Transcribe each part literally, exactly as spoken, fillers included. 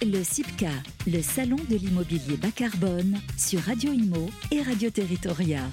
Le CIPCA, le salon de l'immobilier bas carbone sur Radio Imo et Radio Territoria.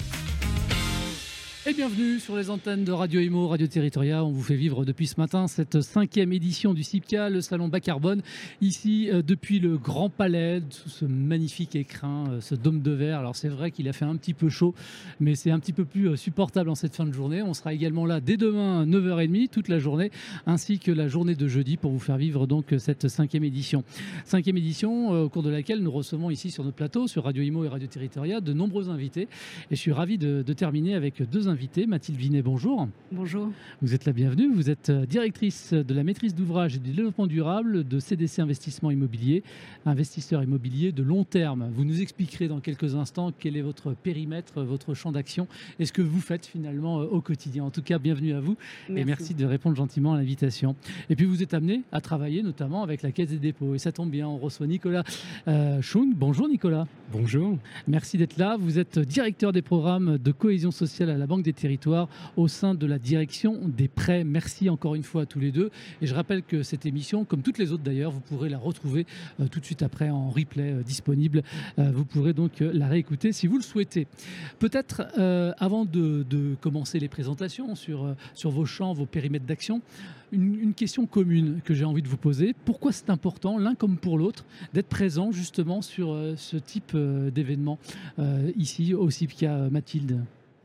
Et bienvenue sur les antennes de Radio Imo, Radio Territoria. On vous fait vivre depuis ce matin cette cinquième édition du CIPCA, le salon bas carbone, ici euh, depuis le Grand Palais, sous ce magnifique écrin, euh, ce dôme de verre. Alors c'est vrai qu'il a fait un petit peu chaud, mais c'est un petit peu plus euh, supportable en cette fin de journée. On sera également là dès demain à neuf heures trente, toute la journée, ainsi que la journée de jeudi pour vous faire vivre donc cette cinquième édition. Cinquième édition euh, au cours de laquelle nous recevons ici sur notre plateau, sur Radio Imo et Radio Territoria, de nombreux invités. Et je suis ravi de, de terminer avec deux invités. Mathilde Vinet, bonjour. Bonjour. Vous êtes la bienvenue. Vous êtes directrice de la maîtrise d'ouvrage et du développement durable de C D C Investissement Immobilier, investisseur immobilier de long terme. Vous nous expliquerez dans quelques instants quel est votre périmètre, votre champ d'action et ce que vous faites finalement au quotidien. En tout cas, bienvenue à vous. Merci. Et merci de répondre gentiment à l'invitation. Et puis vous êtes amené à travailler notamment avec la Caisse des dépôts. Et ça tombe bien, on reçoit Nicolas euh, Chung. Bonjour Nicolas. Bonjour. Merci d'être là. Vous êtes directeur des programmes de cohésion sociale à la Banque des Territoires au sein de la direction des prêts. Merci encore une fois à tous les deux. Et je rappelle que cette émission, comme toutes les autres d'ailleurs, vous pourrez la retrouver euh, tout de suite après en replay euh, disponible. Euh, vous pourrez donc euh, la réécouter si vous le souhaitez. Peut-être euh, avant de, de commencer les présentations sur, euh, sur vos champs, vos périmètres d'action, une, une question commune que j'ai envie de vous poser. Pourquoi c'est important, l'un comme pour l'autre, d'être présent justement sur euh, ce type euh, d'événement euh, ici au CIPCA, Mathilde ?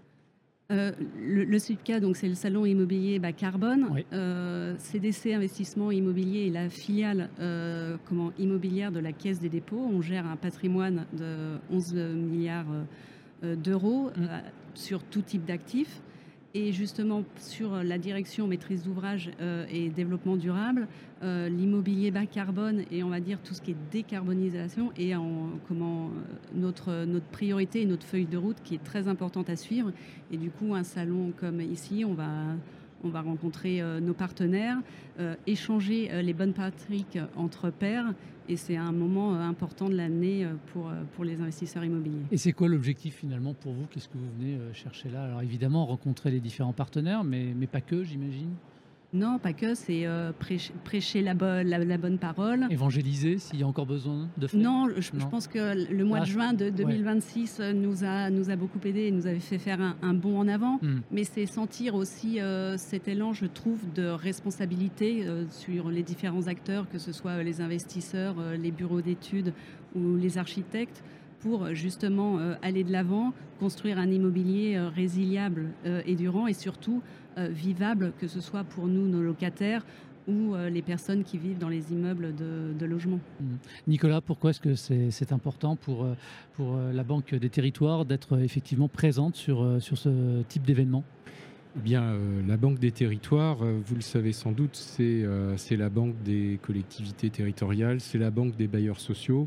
Euh, le, le CIPCA, donc c'est le salon immobilier bas carbone. Oui. Euh, C D C Investissement Immobilier est la filiale euh, comment, immobilière de la Caisse des dépôts. On gère un patrimoine de onze milliards euh, d'euros mmh. euh, sur tout type d'actifs. Et justement, sur la direction maîtrise d'ouvrage euh, et développement durable, euh, l'immobilier bas carbone et on va dire tout ce qui est décarbonisation est en, comment, notre, notre priorité et notre feuille de route qui est très importante à suivre. Et du coup, un salon comme ici, on va, on va rencontrer euh, nos partenaires, euh, échanger euh, les bonnes pratiques entre pairs. Et c'est un moment important de l'année pour, pour les investisseurs immobiliers. Et c'est quoi l'objectif finalement pour vous ? Qu'est-ce que vous venez chercher là ? Alors évidemment, rencontrer les différents partenaires, mais, mais pas que, j'imagine ? Non, pas que, c'est euh, prêcher, prêcher la, bo- la, la bonne parole. Évangéliser s'il y a encore besoin de faire ? Non, je, non. je pense que le mois ah, de juin de deux mille vingt-six ouais. nous, a, nous a beaucoup aidé et nous avait fait faire un, un bond en avant. Mm. Mais c'est sentir aussi euh, cet élan, je trouve, de responsabilité euh, sur les différents acteurs, que ce soit les investisseurs, euh, les bureaux d'études ou les architectes, pour justement euh, aller de l'avant, construire un immobilier euh, résiliable euh, et durant et surtout euh, vivable, que ce soit pour nous, nos locataires, ou euh, les personnes qui vivent dans les immeubles de, de logement. Mmh. Nicolas, pourquoi est-ce que c'est, c'est important pour, pour la Banque des Territoires d'être effectivement présente sur, sur ce type d'événement ? Eh bien, euh, la Banque des Territoires, euh, vous le savez sans doute, c'est, euh, c'est la banque des collectivités territoriales, c'est la banque des bailleurs sociaux.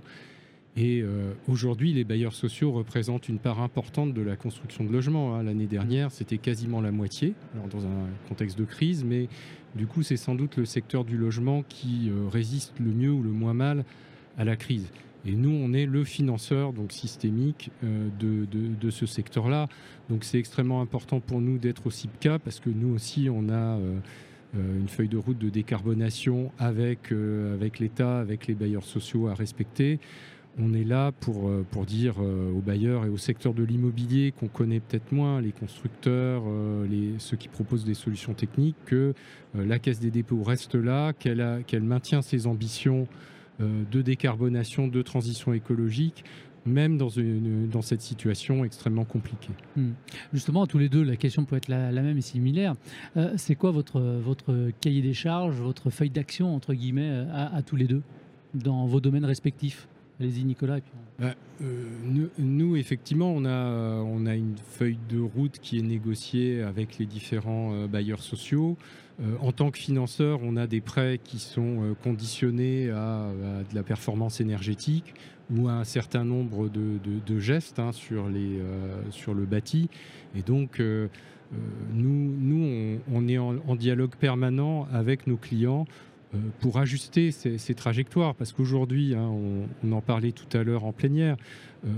Et euh, aujourd'hui, les bailleurs sociaux représentent une part importante de la construction de logements. Hein. L'année dernière, c'était quasiment la moitié, alors dans un contexte de crise, mais du coup, c'est sans doute le secteur du logement qui euh, résiste le mieux ou le moins mal à la crise. Et nous, on est le financeur donc systémique euh, de, de, de ce secteur-là. Donc c'est extrêmement important pour nous d'être au CIPCA parce que nous aussi, on a euh, euh, une feuille de route de décarbonation avec, euh, avec l'État, avec les bailleurs sociaux à respecter. On est là pour, pour dire aux bailleurs et au secteur de l'immobilier qu'on connaît peut-être moins, les constructeurs, les, ceux qui proposent des solutions techniques, que la Caisse des dépôts reste là, qu'elle, a, qu'elle maintient ses ambitions de décarbonation, de transition écologique, même dans, une, dans cette situation extrêmement compliquée. Mmh. Justement, à tous les deux, la question peut être la, la même et similaire. Euh, c'est quoi votre, votre cahier des charges, votre feuille d'action, entre guillemets, à, à tous les deux, dans vos domaines respectifs ? Allez-y Nicolas. Et puis on... bah, euh, nous, nous, effectivement, on a, on a une feuille de route qui est négociée avec les différents euh, bailleurs sociaux. Euh, en tant que financeur, on a des prêts qui sont euh, conditionnés à, à de la performance énergétique ou à un certain nombre de, de, de gestes hein, sur, les, euh, sur le bâti. Et donc, euh, euh, nous, nous on, on est en, en dialogue permanent avec nos clients pour ajuster ces, ces trajectoires, parce qu'aujourd'hui, hein, on, on en parlait tout à l'heure en plénière, euh,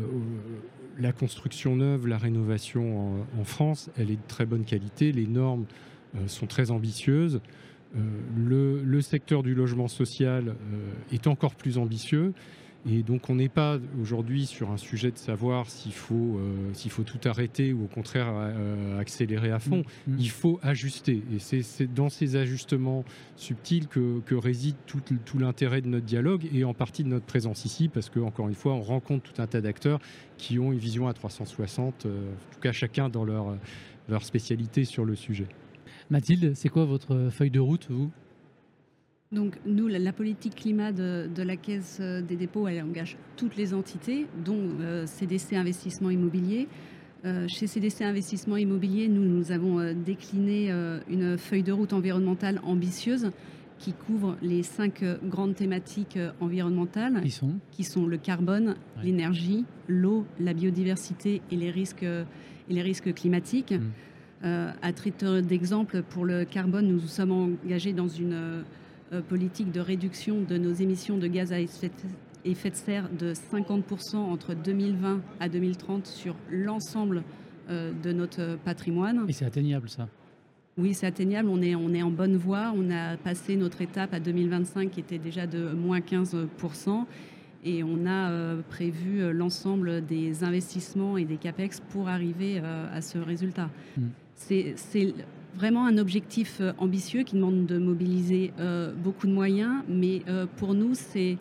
la construction neuve, la rénovation en, en France, elle est de très bonne qualité, les normes euh, sont très ambitieuses, Euh, le, le secteur du logement social euh, est encore plus ambitieux. Et donc on n'est pas aujourd'hui sur un sujet de savoir s'il faut, euh, s'il faut tout arrêter ou au contraire euh, accélérer à fond. Mmh. Il faut ajuster. Et c'est, c'est dans ces ajustements subtils que, que réside tout, tout l'intérêt de notre dialogue et en partie de notre présence ici, parce qu'encore une fois, on rencontre tout un tas d'acteurs qui ont une vision à trois cent soixante, euh, en tout cas chacun dans leur, leur spécialité sur le sujet. Mathilde, c'est quoi votre feuille de route, vous ? Donc nous, la, la politique climat de, de la Caisse des dépôts, elle engage toutes les entités, dont euh, C D C Investissement Immobilier. Euh, chez C D C Investissement Immobilier, nous, nous avons euh, décliné euh, une feuille de route environnementale ambitieuse qui couvre les cinq euh, grandes thématiques euh, environnementales, qui sont, qui sont le carbone, ouais. l'énergie, l'eau, la biodiversité et les risques, euh, et les risques climatiques. Mmh. Euh, à titre d'exemple, pour le carbone, nous nous sommes engagés dans une euh, politique de réduction de nos émissions de gaz à effet de serre de cinquante pour cent entre deux mille vingt à deux mille trente sur l'ensemble euh, de notre patrimoine. Et c'est atteignable, ça ? Oui, c'est atteignable. On est, on est en bonne voie. On a passé notre étape à deux mille vingt-cinq qui était déjà de moins quinze pour cent. Et on a euh, prévu l'ensemble des investissements et des CAPEX pour arriver euh, à ce résultat. Mmh. C'est... c'est vraiment un objectif ambitieux qui demande de mobiliser euh, beaucoup de moyens, mais euh, pour nous, c'est,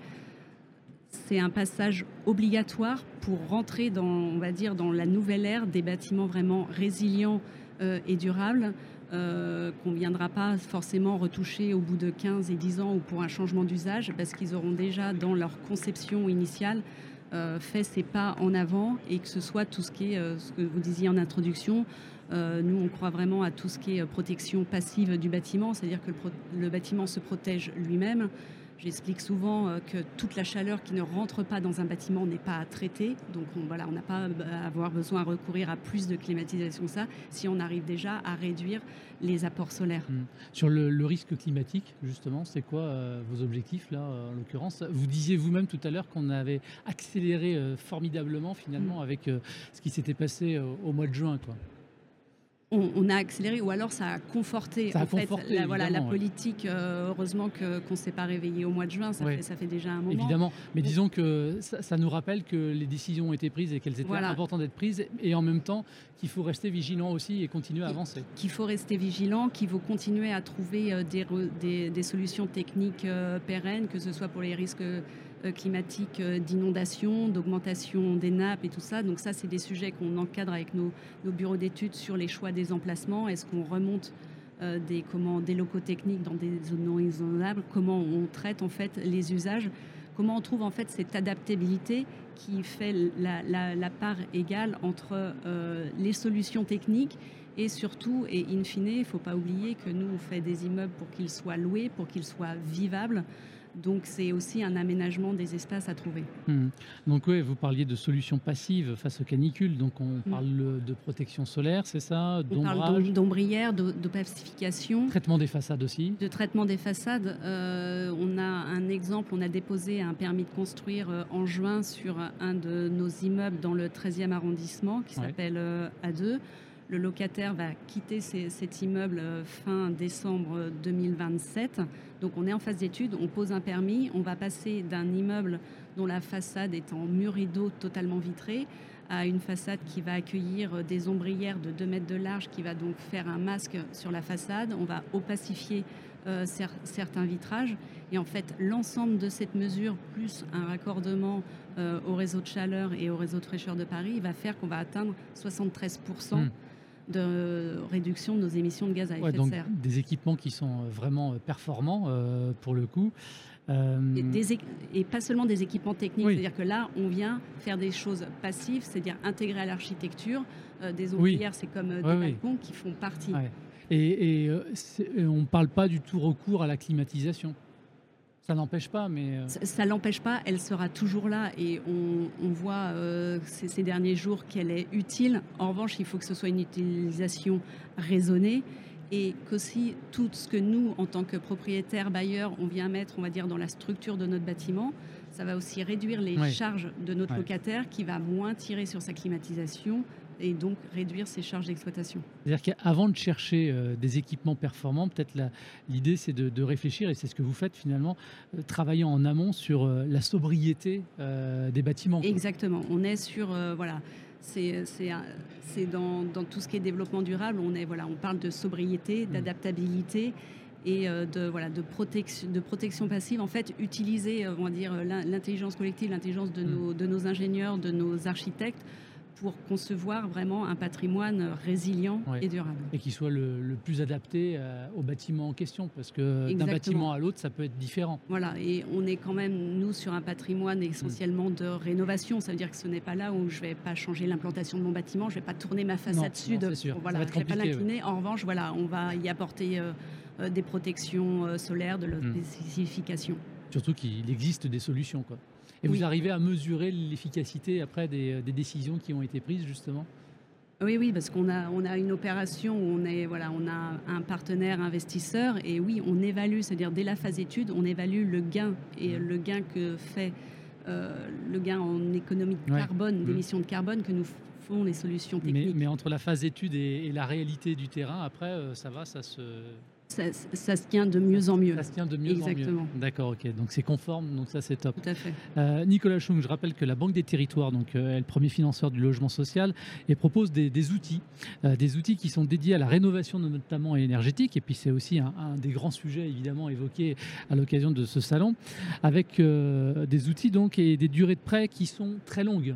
c'est un passage obligatoire pour rentrer dans, on va dire, dans la nouvelle ère des bâtiments vraiment résilients euh, et durables, euh, qu'on ne viendra pas forcément retoucher au bout de quinze et dix ans ou pour un changement d'usage, parce qu'ils auront déjà, dans leur conception initiale, euh, fait ces pas en avant, et que ce soit tout ce qui est, euh, ce que vous disiez en introduction, Euh, nous, on croit vraiment à tout ce qui est protection passive du bâtiment, c'est-à-dire que le, pro- le bâtiment se protège lui-même. J'explique souvent euh, que toute la chaleur qui ne rentre pas dans un bâtiment n'est pas à traiter. Donc on, voilà, on n'a pas à avoir besoin de recourir à plus de climatisation que ça, si on arrive déjà à réduire les apports solaires. Mmh. Sur le, le risque climatique, justement, c'est quoi euh, vos objectifs, là, en l'occurrence ? Vous disiez vous-même tout à l'heure qu'on avait accéléré euh, formidablement, finalement, mmh. avec euh, ce qui s'était passé euh, au mois de juin, quoi. On, on a accéléré, ou alors ça a conforté, ça a en fait, conforté, la, voilà, la ouais. politique. Euh, heureusement que, qu'on ne s'est pas réveillé au mois de juin, ça, ouais. fait, ça fait déjà un moment. Évidemment, mais bon. Disons que ça, ça nous rappelle que les décisions ont été prises et qu'elles étaient voilà. importantes d'être prises, et en même temps qu'il faut rester vigilant aussi et continuer à avancer. Qu'il faut rester vigilant, qu'il faut continuer à trouver des, des, des solutions techniques euh, pérennes, que ce soit pour les risques climatique, d'inondation, d'augmentation des nappes et tout ça. Donc ça, c'est des sujets qu'on encadre avec nos, nos bureaux d'études sur les choix des emplacements. Est-ce qu'on remonte euh, des, comment, des locaux techniques dans des zones non inondables ? Comment on traite en fait les usages ? Comment on trouve en fait cette adaptabilité qui fait la, la, la part égale entre euh, les solutions techniques et surtout, et in fine, il ne faut pas oublier que nous, on fait des immeubles pour qu'ils soient loués, pour qu'ils soient vivables. Donc, c'est aussi un aménagement des espaces à trouver. Mmh. Donc, oui, vous parliez de solutions passives face aux canicules. Donc, on mmh. parle de protection solaire, c'est ça ? On parle d'ombrières, d'opacification. Traitement des façades aussi. De traitement des façades. Euh, on a un exemple, on a déposé un permis de construire euh, en juin sur un de nos immeubles dans le treizième arrondissement qui ouais. s'appelle euh, A deux. Le locataire va quitter ces, cet immeuble fin décembre deux mille vingt-sept. Donc on est en phase d'étude, on pose un permis, on va passer d'un immeuble dont la façade est en mur rideau totalement vitré à une façade qui va accueillir des ombrières de deux mètres de large qui va donc faire un masque sur la façade. On va opacifier euh, cer- certains vitrages. Et en fait, l'ensemble de cette mesure, plus un raccordement euh, au réseau de chaleur et au réseau de fraîcheur de Paris, va faire qu'on va atteindre soixante-treize pour cent mmh. de réduction de nos émissions de gaz à effet ouais, donc de serre. Des équipements qui sont vraiment performants euh, pour le coup. Euh... Et, des é- et pas seulement des équipements techniques, oui. C'est-à-dire que là, on vient faire des choses passives, c'est-à-dire intégrer à l'architecture. Euh, des ombrières, oui. c'est comme euh, des oui, balcons oui. qui font partie. Ouais. Et, et, euh, et on ne parle pas du tout recours à la climatisation. Ça n'empêche pas, mais... Euh... Ça, ça l'empêche pas, elle sera toujours là et on, on voit euh, ces, ces derniers jours qu'elle est utile. En revanche, il faut que ce soit une utilisation raisonnée et qu'aussi tout ce que nous, en tant que propriétaires, bailleurs, on vient mettre, on va dire, dans la structure de notre bâtiment, ça va aussi réduire les ouais. charges de notre ouais. locataire qui va moins tirer sur sa climatisation et donc réduire ses charges d'exploitation. C'est-à-dire qu'avant de chercher euh, des équipements performants, peut-être la- l'idée c'est de, de réfléchir, et c'est ce que vous faites finalement, euh, travailler en amont sur euh, la sobriété euh, des bâtiments. quoi. Exactement. On est sur euh, voilà, c'est c'est un- c'est dans, dans tout ce qui est développement durable. On est voilà, on parle de sobriété, d'adaptabilité et euh, de voilà de protection de protection passive. En fait, utiliser euh, on va dire l'in- l'intelligence collective, l'intelligence de Mm. nos de nos ingénieurs, de nos architectes pour concevoir vraiment un patrimoine résilient Ouais. et durable. Et qui soit le, le plus adapté euh, au bâtiment en question, parce que d'un Exactement. bâtiment à l'autre, ça peut être différent. Voilà, et on est quand même, nous, sur un patrimoine essentiellement de rénovation. Ça veut dire que ce n'est pas là où je ne vais pas changer l'implantation de mon bâtiment, je ne vais pas tourner ma façade Non, sud. non, c'est sûr. Voilà, Ça va être je ne vais pas compliqué, l'incliner. En revanche, voilà, on va y apporter euh, euh, des protections euh, solaires, de Mm. l'ossification. Surtout qu'il existe des solutions. Quoi. Et vous Oui. arrivez à mesurer l'efficacité après des, des décisions qui ont été prises, justement. Oui, oui, parce qu'on a, on a une opération où on, est, voilà, on a un partenaire investisseur et oui, on évalue, c'est-à-dire dès la phase étude, on évalue le gain et le gain que fait euh, le gain en économie de Ouais. carbone, Mhm. d'émissions de carbone que nous font les solutions Mais, techniques. mais entre la phase étude et, et la réalité du terrain, après, euh, ça va, ça se, Ça, ça se tient de mieux en mieux. ça se tient de mieux en Exactement. mieux. D'accord, ok. Donc c'est conforme, donc ça c'est top. Tout à fait. Euh, Nicolas Chung, je rappelle que la Banque des Territoires donc, euh, est le premier financeur du logement social et propose des, des outils, euh, des outils qui sont dédiés à la rénovation notamment énergétique. Et puis c'est aussi un, un des grands sujets évidemment évoqués à l'occasion de ce salon, avec euh, des outils donc et des durées de prêt qui sont très longues.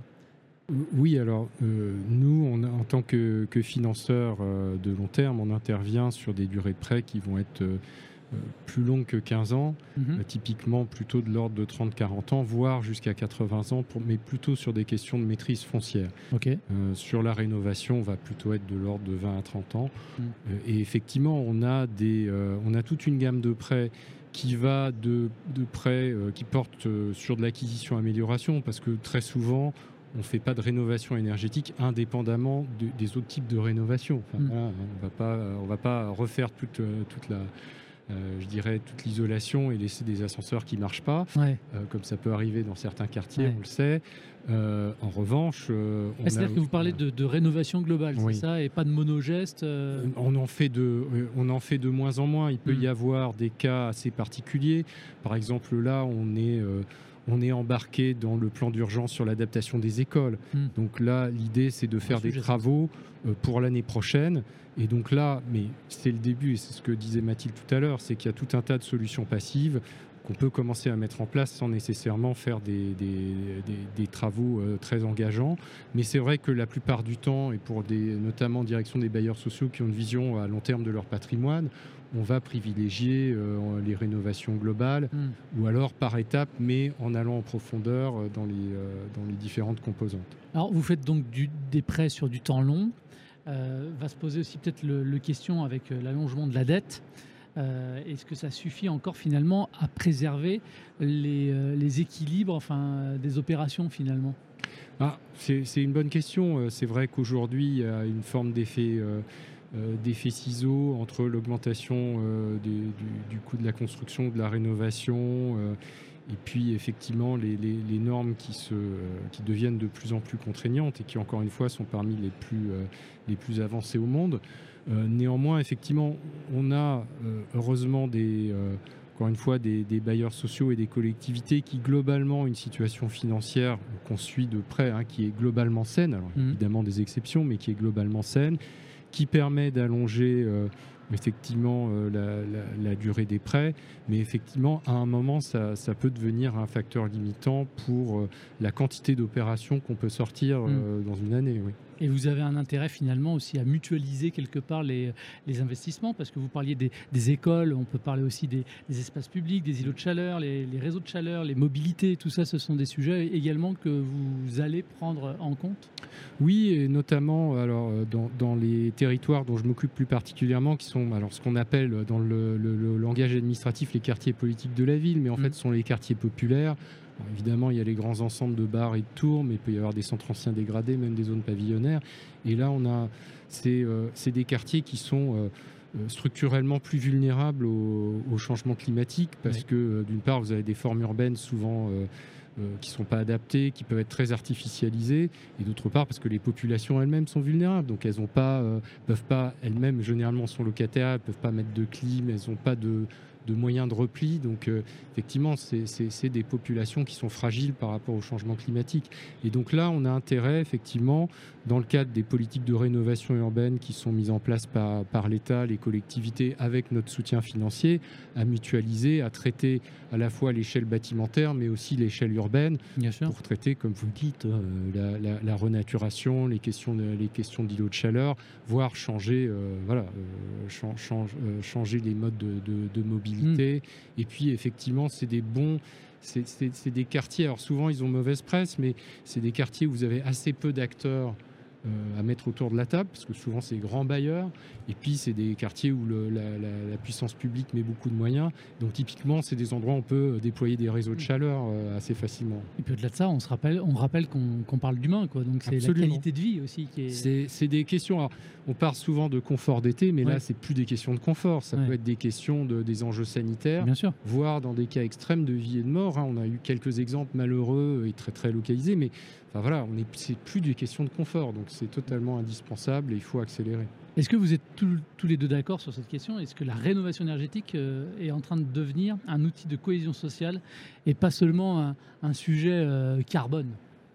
Oui, alors euh, nous, on a- en tant que, que financeur euh, de long terme, on intervient sur des durées de prêt qui vont être euh, euh, plus longues que quinze ans, Mhm. euh, typiquement plutôt de l'ordre de trente à quarante ans, voire jusqu'à quatre-vingts ans, pour- mais plutôt sur des questions de maîtrise foncière. Ok. Euh, sur la rénovation, on va plutôt être de l'ordre de vingt à trente ans. Mm. Euh, et effectivement, on a, des, euh, on a toute une gamme de prêts qui va de, de prêts euh, qui portent euh, sur de l'acquisition-amélioration, parce que très souvent, on ne fait pas de rénovation énergétique indépendamment de- des autres types de rénovation. Enfin, Mm. voilà, on va pas, on va pas refaire toute, euh, toute la... euh, je dirais toute l'isolation et laisser des ascenseurs qui ne marchent pas, Ouais. euh, comme ça peut arriver dans certains quartiers, Ouais. on le sait. Euh, en revanche, euh, on Ah, C'est-à-dire a- que vous parlez de, de rénovation globale, Oui. c'est ça, et pas de monogeste. euh, On en, fait de, euh, on en fait de moins en moins. Il peut Mm. y avoir des cas assez particuliers. Par exemple, là, on est, euh, on est embarqué dans le plan d'urgence sur l'adaptation des écoles. Mm. Donc là, l'idée, c'est de faire des sujet, ça. travaux euh, pour l'année prochaine. Et donc là, mais c'est le début, et c'est ce que disait Mathilde tout à l'heure, c'est qu'il y a tout un tas de solutions passives qu'on peut commencer à mettre en place sans nécessairement faire des, des, des- des travaux euh, très engageants. Mais c'est vrai que la plupart du temps, et pour des, notamment en direction des bailleurs sociaux qui ont une vision à long terme de leur patrimoine, on va privilégier euh, les rénovations globales hmm. ou alors par étapes, mais en allant en profondeur euh, dans les, euh, dans les différentes composantes. Alors, vous faites donc du- des prêts sur du temps long. Euh, va se poser aussi peut-être le, le question avec euh, l'allongement de la dette. Euh, Est-ce que ça suffit encore finalement à préserver les, euh, les équilibres enfin, euh, des opérations finalement? Ah, c'est c'est une bonne question. Euh, C'est vrai qu'aujourd'hui, il y a une forme d'effet euh, euh, d'effet ciseau entre l'augmentation euh, des- du, du coût de la construction, de la rénovation, euh, et puis effectivement les, les- les normes qui, se, euh, qui deviennent de plus en plus contraignantes et qui, encore une fois, sont parmi les plus, euh, les plus avancées au monde. Euh, néanmoins, effectivement, on a euh, heureusement des... euh, encore une fois, des, des bailleurs sociaux et des collectivités qui, globalement, ont une situation financière qu'on suit de près, hein, qui est globalement saine, alors Mhm. évidemment des exceptions, mais qui est globalement saine, qui permet d'allonger euh, effectivement euh, la, la- la durée des prêts, mais effectivement, à un moment, ça, ça peut devenir un facteur limitant pour euh, la quantité d'opérations qu'on peut sortir euh, dans une année. Oui. Et vous avez un intérêt finalement aussi à mutualiser quelque part les, les investissements, parce que vous parliez des, des écoles, on peut parler aussi des, des espaces publics, des îlots de chaleur, les, les réseaux de chaleur, les mobilités, tout ça, ce sont des sujets également que vous allez prendre en compte? Oui, et notamment alors, euh, dans, dans les territoires dont je m'occupe plus particulièrement, qui sont alors, ce qu'on appelle dans le, le- le langage administratif les quartiers politiques de la ville, mais en Mm. fait ce sont les quartiers populaires. Alors, évidemment, il y a les grands ensembles de bars et de tours, mais il peut y avoir des centres anciens dégradés, même des zones pavillonnaires. Et là, on a, c'est, euh, c'est des quartiers qui sont euh, structurellement plus vulnérables au, au changement climatique parce Oui. que euh, d'une part vous avez des formes urbaines souvent euh, euh, qui ne sont pas adaptées, qui peuvent être très artificialisées, et d'autre part parce que les populations elles-mêmes sont vulnérables, donc elles ont pas, euh, peuvent pas elles-mêmes généralement sont locataires, elles peuvent pas mettre de clim, elles n'ont pas de de moyens de repli. Donc euh, effectivement, c'est, c'est, c'est des populations qui sont fragiles par rapport au changement climatique. Et donc là, on a intérêt, effectivement, dans le cadre des politiques de rénovation urbaine qui sont mises en place par, par l'État, les collectivités, avec notre soutien financier, à mutualiser, à traiter à la fois l'échelle bâtimentaire, mais aussi l'échelle urbaine, Bien sûr. pour traiter, comme vous le dites, euh, la, la, la renaturation, les questions, de, les questions d'îlots de chaleur, voire changer, euh, voilà, euh, change, change, euh, changer les modes de, de, de mobilité. Mmh. Et puis, effectivement, c'est des bons... C'est, c'est, c'est des quartiers, alors souvent, ils ont mauvaise presse, mais c'est des quartiers où vous avez assez peu d'acteurs Euh, à mettre autour de la table, parce que souvent c'est grands bailleurs, et puis c'est des quartiers où le, la, la, la puissance publique met beaucoup de moyens, donc typiquement c'est des endroits où on peut déployer des réseaux de chaleur euh, assez facilement. Et puis au-delà de ça, on se rappelle, on rappelle qu'on, qu'on parle d'humain, quoi. Donc c'est Absolument. La qualité de vie aussi qui est... C'est, c'est des questions, alors, on parle souvent de confort d'été, mais ouais. Là c'est plus des questions de confort, ça ouais. peut être des questions de, des enjeux sanitaires, bien sûr, voire dans des cas extrêmes de vie et de mort, hein. On a eu quelques exemples malheureux et très très localisés, mais enfin, voilà, on est, c'est plus des questions de confort, donc c'est totalement indispensable et il faut accélérer. Est-ce que vous êtes tous, tous les deux d'accord sur cette question ? Est-ce que la rénovation énergétique euh, est en train de devenir un outil de cohésion sociale et pas seulement un, un sujet euh, carbone ?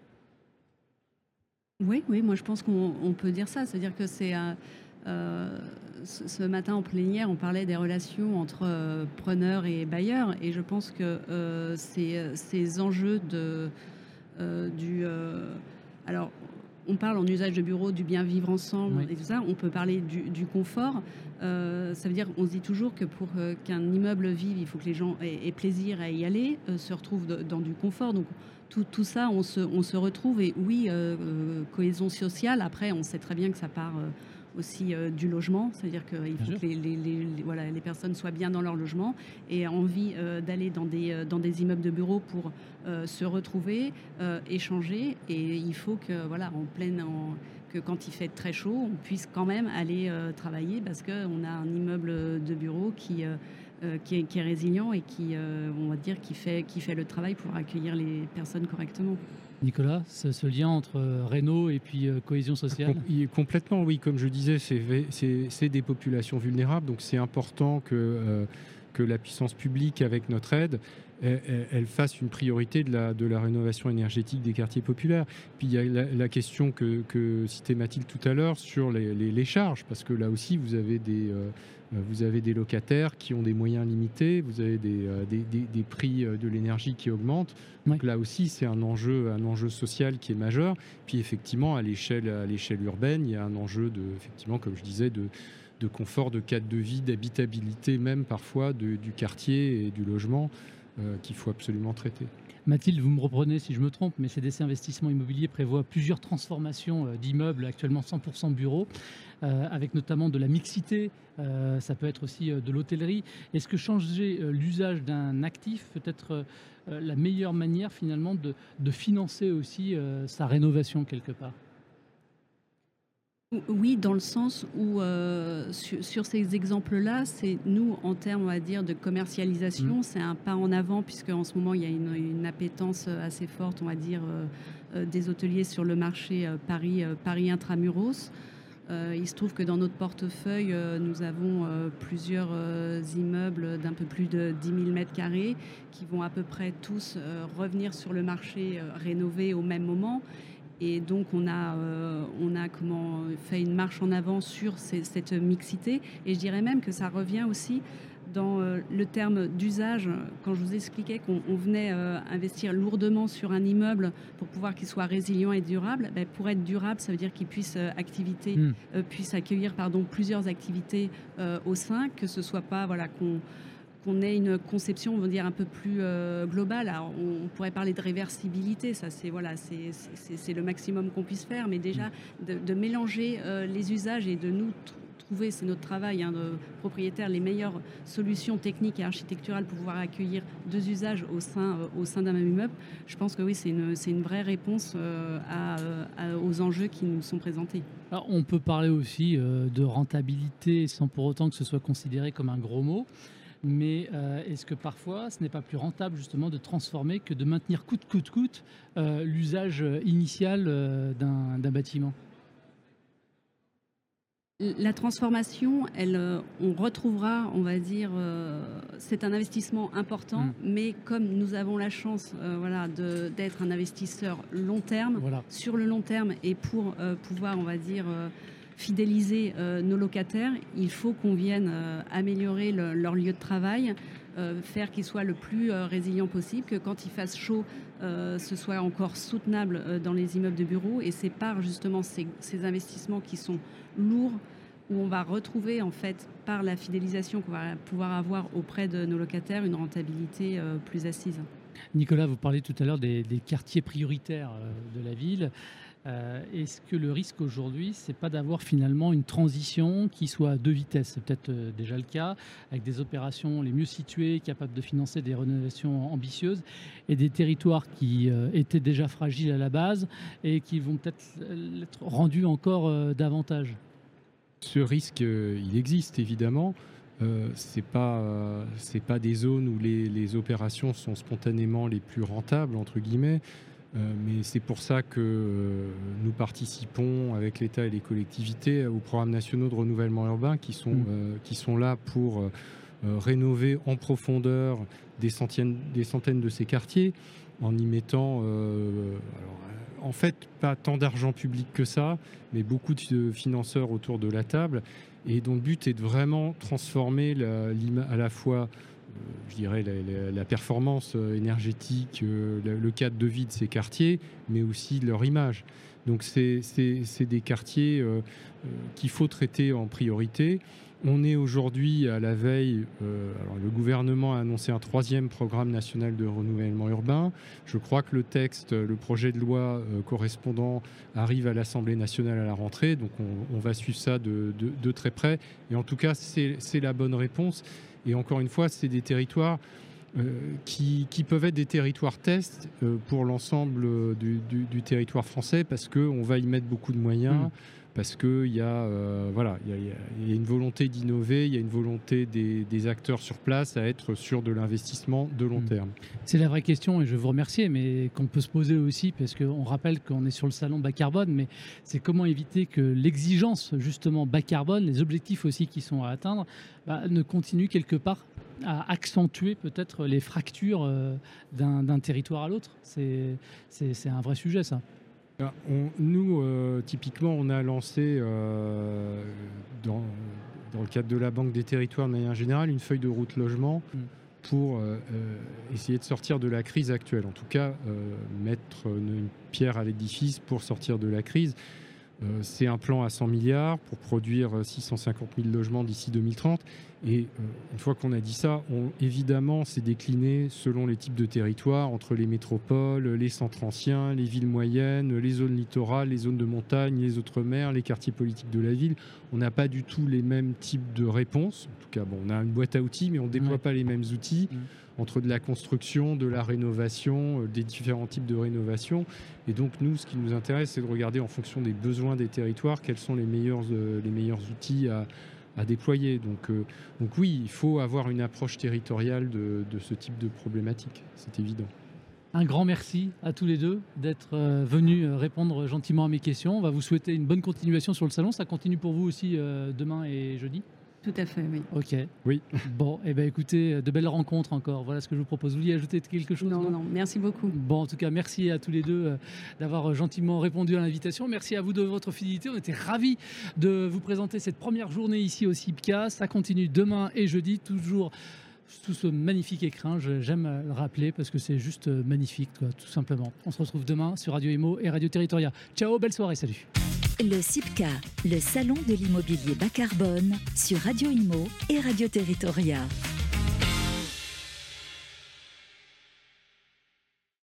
Oui, oui, moi je pense qu'on on peut dire ça. C'est-à-dire que c'est un, euh, ce, ce matin en plénière, on parlait des relations entre euh, preneurs et bailleurs, et je pense que euh, ces, ces enjeux de euh, du euh, alors on parle en usage de bureau du bien vivre ensemble, oui. Et tout ça. On peut parler du, du confort. Euh, ça veut dire, on se dit toujours que pour euh, qu'un immeuble vive, il faut que les gens aient, aient plaisir à y aller, euh, se retrouvent de, dans du confort. Donc tout, tout ça, on se, on se retrouve. Et oui, euh, euh, cohésion sociale. Après, on sait très bien que ça part euh, aussi euh, du logement. C'est-à-dire qu'il faut que les, les, les, les, voilà, les personnes soient bien dans leur logement et aient envie euh, d'aller dans des, euh, dans des immeubles de bureaux pour euh, se retrouver, euh, échanger. Et il faut que, voilà, en pleine... En, que quand il fait très chaud, on puisse quand même aller euh, travailler parce qu'on a un immeuble de bureau qui, euh, qui, est, qui est résilient et qui, euh, on va dire, qui fait, qui fait le travail pour accueillir les personnes correctement. Nicolas, ce, ce lien entre réno et puis euh, cohésion sociale ? Complètement, oui. Comme je disais, c'est, c'est, c'est des populations vulnérables, donc c'est important que, euh, que la puissance publique, avec notre aide, Elle, elle fasse une priorité de la, de la rénovation énergétique des quartiers populaires. Puis il y a la, la question que, que citait Mathilde tout à l'heure sur les, les, les charges, parce que là aussi vous avez des, euh, vous avez des locataires qui ont des moyens limités, vous avez des, euh, des, des, des prix de l'énergie qui augmentent. Donc oui. Là aussi c'est un enjeu, un enjeu social qui est majeur. Puis effectivement à l'échelle, à l'échelle urbaine, il y a un enjeu de, effectivement, comme je disais, de de confort, de cadre de vie, d'habitabilité même parfois de, du quartier et du logement. Euh, qu'il faut absolument traiter. Mathilde, vous me reprenez si je me trompe, mais C D C Investissement Immobilier prévoit plusieurs transformations euh, d'immeubles, actuellement cent pour cent bureaux, euh, avec notamment de la mixité, euh, ça peut être aussi euh, de l'hôtellerie. Est-ce que changer euh, l'usage d'un actif peut être euh, la meilleure manière finalement de, de financer aussi euh, sa rénovation quelque part ? Oui, dans le sens où, euh, sur, sur ces exemples-là, c'est nous, en termes, on va dire, de commercialisation, mmh. c'est un pas en avant, puisque en ce moment, il y a une, une appétence assez forte, on va dire, euh, euh, des hôteliers sur le marché euh, Paris, euh, Paris intramuros. Euh, il se trouve que dans notre portefeuille, euh, nous avons euh, plusieurs euh, immeubles d'un peu plus de dix mille mètres carrés qui vont à peu près tous euh, revenir sur le marché euh, rénové au même moment. Et donc, on a, euh, on a comment, fait une marche en avant sur ces, cette mixité. Et je dirais même que ça revient aussi dans euh, le terme d'usage. Quand je vous expliquais qu'on on venait euh, investir lourdement sur un immeuble pour pouvoir qu'il soit résilient et durable, ben, pour être durable, ça veut dire qu'il puisse, euh, activité, mmh. euh, puisse accueillir pardon, plusieurs activités euh, au sein, que ce ne soit pas voilà, qu'on... qu'on ait une conception, on va dire, un peu plus euh, globale. Alors, on, on pourrait parler de réversibilité, ça c'est, voilà, c'est, c'est, c'est le maximum qu'on puisse faire, mais déjà de, de mélanger euh, les usages et de nous t- trouver, c'est notre travail hein, de propriétaire, les meilleures solutions techniques et architecturales pour pouvoir accueillir deux usages au sein, euh, au sein d'un même immeuble. Je pense que oui, c'est une, c'est une vraie réponse euh, à, à, aux enjeux qui nous sont présentés. Alors, on peut parler aussi euh, de rentabilité sans pour autant que ce soit considéré comme un gros mot. Mais euh, est-ce que parfois ce n'est pas plus rentable justement de transformer que de maintenir coûte coûte coûte euh, l'usage initial euh, d'un, d'un bâtiment ? La transformation, elle, euh, on retrouvera, on va dire, euh, c'est un investissement important, mmh. mais comme nous avons la chance euh, voilà, de, d'être un investisseur long terme, voilà. sur le long terme, et pour euh, pouvoir, on va dire, euh, fidéliser euh, nos locataires, il faut qu'on vienne euh, améliorer le, leur lieu de travail, euh, faire qu'ils soient le plus euh, résilients possible, que quand il fasse chaud, euh, ce soit encore soutenable euh, dans les immeubles de bureaux. Et c'est par justement ces, ces investissements qui sont lourds, où on va retrouver en fait par la fidélisation qu'on va pouvoir avoir auprès de nos locataires une rentabilité euh, plus assise. Nicolas, vous parliez tout à l'heure des, des quartiers prioritaires euh, de la ville. Euh, est-ce que le risque aujourd'hui, c'est pas d'avoir finalement une transition qui soit à deux vitesses ? C'est peut-être euh, déjà le cas, avec des opérations les mieux situées, capables de financer des rénovations ambitieuses, et des territoires qui euh, étaient déjà fragiles à la base et qui vont peut-être être rendus encore euh, davantage. Ce risque, euh, il existe évidemment. Euh, c'est pas, euh, c'est pas des zones où les, les opérations sont spontanément les plus rentables entre guillemets. Euh, mais c'est pour ça que euh, nous participons avec l'État et les collectivités aux programmes nationaux de renouvellement urbain qui sont, mmh. euh, qui sont là pour euh, rénover en profondeur des centaines, des centaines de ces quartiers en y mettant, euh, alors, en fait, pas tant d'argent public que ça, mais beaucoup de financeurs autour de la table et dont le but est de vraiment transformer la, à la fois je dirais la, la, la performance énergétique, euh, le, le cadre de vie de ces quartiers, mais aussi leur image. Donc c'est, c'est, c'est des quartiers euh, euh, qu'il faut traiter en priorité. On est aujourd'hui à la veille, euh, alors le gouvernement a annoncé un troisième programme national de renouvellement urbain. Je crois que le texte, le projet de loi euh, correspondant arrive à l'Assemblée nationale à la rentrée, donc on, on va suivre ça de, de, de très près. Et en tout cas, c'est, c'est la bonne réponse. Et encore une fois, c'est des territoires euh, qui, qui peuvent être des territoires tests euh, pour l'ensemble du, du, du territoire français parce qu'on va y mettre beaucoup de moyens, mmh. parce qu'il y, euh, voilà, y, a, y a une volonté d'innover, il y a une volonté des, des acteurs sur place à être sur de l'investissement de long mmh. terme. C'est la vraie question et je veux vous remercier, mais qu'on peut se poser aussi, parce qu'on rappelle qu'on est sur le salon bas carbone, mais c'est comment éviter que l'exigence justement bas carbone, les objectifs aussi qui sont à atteindre, bah, ne continuent quelque part à accentuer peut-être les fractures euh, d'un, d'un territoire à l'autre. C'est, c'est, c'est un vrai sujet ça. On, nous, euh, typiquement, on a lancé, euh, dans, dans le cadre de la Banque des territoires de manière générale, une feuille de route logement mmh. pour euh, essayer de sortir de la crise actuelle. En tout cas, euh, mettre une, une pierre à l'édifice pour sortir de la crise. Euh, c'est un plan à cent milliards pour produire six cent cinquante mille logements d'ici deux mille trente. Et euh, une fois qu'on a dit ça, on, évidemment, c'est décliné selon les types de territoires, entre les métropoles, les centres anciens, les villes moyennes, les zones littorales, les zones de montagne, les autres mers, les quartiers politiques de la ville. On n'a pas du tout les mêmes types de réponses. En tout cas, bon, on a une boîte à outils, mais on ne déploie ouais. pas les mêmes outils. Mmh. Entre de la construction, de la rénovation, des différents types de rénovation. Et donc, nous, ce qui nous intéresse, c'est de regarder en fonction des besoins des territoires, quels sont les meilleurs, euh, les meilleurs outils à, à déployer. Donc, euh, donc oui, il faut avoir une approche territoriale de, de ce type de problématique, c'est évident. Un grand merci à tous les deux d'être euh, venus répondre gentiment à mes questions. On va vous souhaiter une bonne continuation sur le salon. Ça continue pour vous aussi euh, demain et jeudi ? Tout à fait, oui. Ok. Oui. Bon, et eh ben écoutez, de belles rencontres encore. Voilà ce que je vous propose. Vous vouliez ajouter quelque chose ? Non, non, non, merci beaucoup. Bon, en tout cas, merci à tous les deux euh, d'avoir gentiment répondu à l'invitation. Merci à vous de votre fidélité. On était ravis de vous présenter cette première journée ici au CIPCA. Ça continue demain et jeudi, toujours sous ce magnifique écrin. J'aime le rappeler parce que c'est juste magnifique, quoi, tout simplement. On se retrouve demain sur Radio Imo et Radio Territoria. Ciao, belle soirée, salut. Le CIPCA, le salon de l'immobilier bas carbone sur Radio Imo et Radio Territoria.